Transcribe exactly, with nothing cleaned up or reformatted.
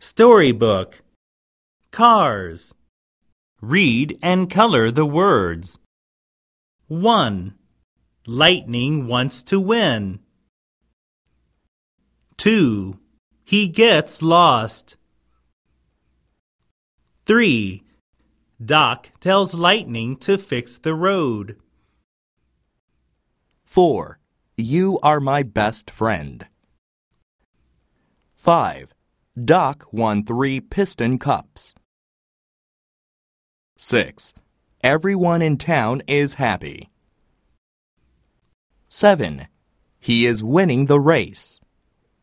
Storybook. Cars. Read and color the words. one. Lightning wants to win. two. He gets lost. three. Doc tells Lightning to fix the road. four. You are my best friend. five. Doc won three piston cups. six. Everyone in town is happy. seven. He is winning the race.